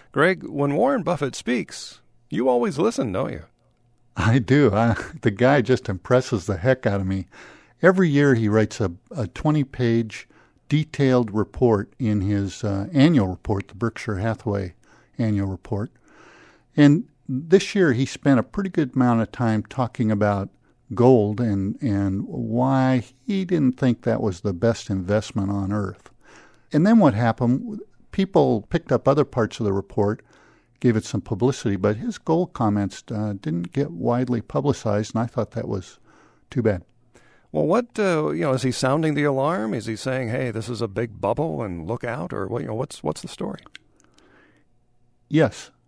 Greg, when Warren Buffett speaks, you always listen, don't you? I do. The guy just impresses the heck out of me. Every year he writes a 20-page detailed report in his annual report, the Berkshire Hathaway annual report. And this year he spent a pretty good amount of time talking about gold and why he didn't think that was the best investment on earth. And then what happened, people picked up other parts of the report, gave it some publicity, but his gold comments didn't get widely publicized, and I thought that was too bad. Well, what is he sounding the alarm? Is he saying, "Hey, this is a big bubble and look out," or what? What's the story? Yes,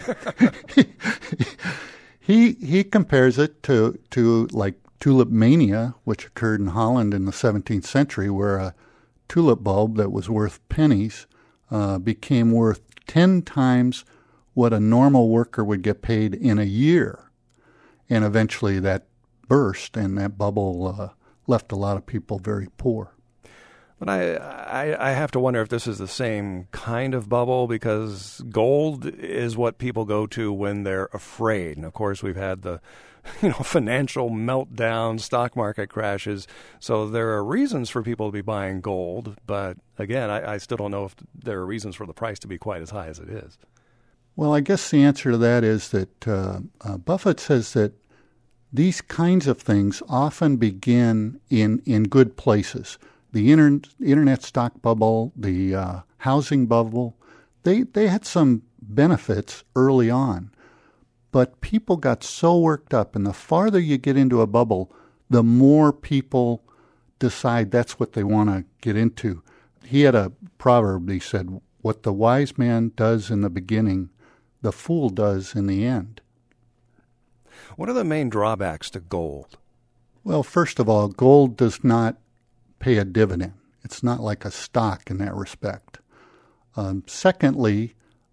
he compares it to like tulip mania, which occurred in Holland in the 17th century, where a tulip bulb that was worth pennies became worth 10 times what a normal worker would get paid in a year. And eventually that burst, and that bubble left a lot of people very poor. But I have to wonder if this is the same kind of bubble, because gold is what people go to when they're afraid. And, of course, we've had the financial meltdown, stock market crashes. So there are reasons for people to be buying gold. But, again, I still don't know if there are reasons for the price to be quite as high as it is. Well, I guess the answer to that is that Buffett says that these kinds of things often begin in good places. The internet stock bubble, the housing bubble, they had some benefits early on. But people got so worked up, and the farther you get into a bubble, the more people decide that's what they want to get into. He had a proverb, he said, "What the wise man does in the beginning, the fool does in the end." What are the main drawbacks to gold? Well, first of all, gold does not pay a dividend. It's not like a stock in that respect. Secondly,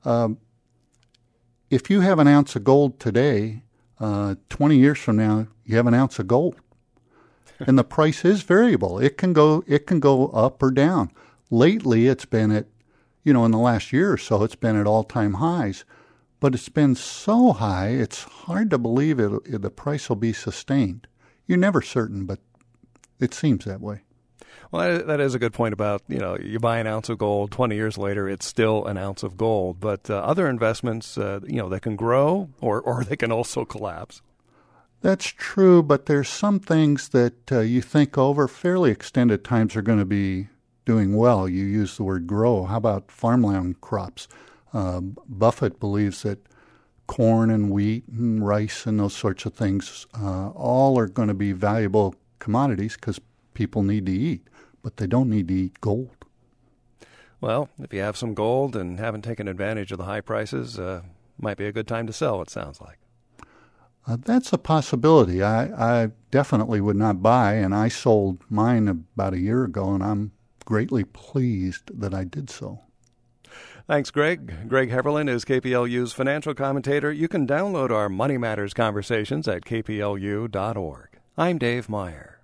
if you have an ounce of gold today, 20 years from now, you have an ounce of gold. And the price is variable. It can go up or down. Lately, it's been at, in the last year or so, it's been at all-time highs. But it's been so high, it's hard to believe the price will be sustained. You're never certain, but it seems that way. Well, that is a good point about, you buy an ounce of gold, 20 years later, it's still an ounce of gold. But other investments, they can grow or they can also collapse. That's true, but there's some things that you think over fairly extended times are going to be doing well. You use the word grow. How about farmland crops? Buffett believes that corn and wheat and rice and those sorts of things all are going to be valuable commodities because people need to eat, but they don't need to eat gold. Well, if you have some gold and haven't taken advantage of the high prices, might be a good time to sell, it sounds like. That's a possibility. I definitely would not buy, and I sold mine about a year ago, and I'm greatly pleased that I did so. Thanks, Greg. Greg Heverlin is KPLU's financial commentator. You can download our Money Matters conversations at kplu.org. I'm Dave Meyer.